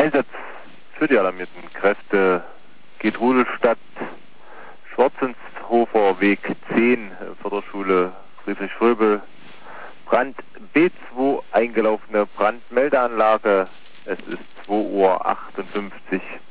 Einsatz für die alarmierten Kräfte geht Rudelstadt, Schwarzenshofer Weg 10, Förderschule Friedrich Fröbel, Brand B2, eingelaufene Brandmeldeanlage. Es ist 2:58 Uhr.